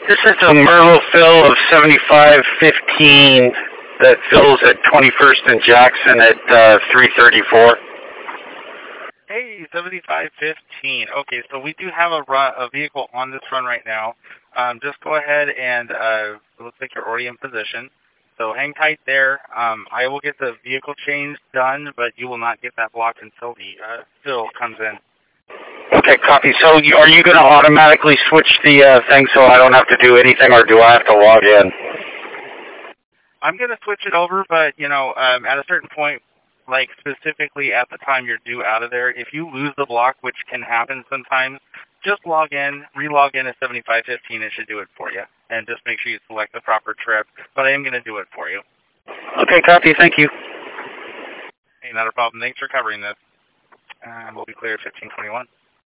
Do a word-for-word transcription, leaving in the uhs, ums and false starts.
This is a Merlo fill of seventy-five fifteen that fills at twenty-first and Jackson at uh, three thirty-four. Hey, seventy-five fifteen. Okay, so we do have a, run, a vehicle on this run right now. Um, just go ahead and uh, it looks like you're already in position. So hang tight there. Um, I will get the vehicle change done, but you will not get that block until the uh, fill comes in. Okay, copy. So you, are you going to automatically switch the uh, thing so I don't have to do anything, or do I have to log in? I'm going to switch it over, but, you know, um, at a certain point, like specifically at the time you're due out of there, if you lose the block, which can happen sometimes, just log in, re-log in at seventy-five fifteen. It should do it for you. And just make sure you select the proper trip. But I am going to do it for you. Okay, copy. Thank you. Hey, not a problem. Thanks for covering this. And we'll be clear at fifteen twenty-one.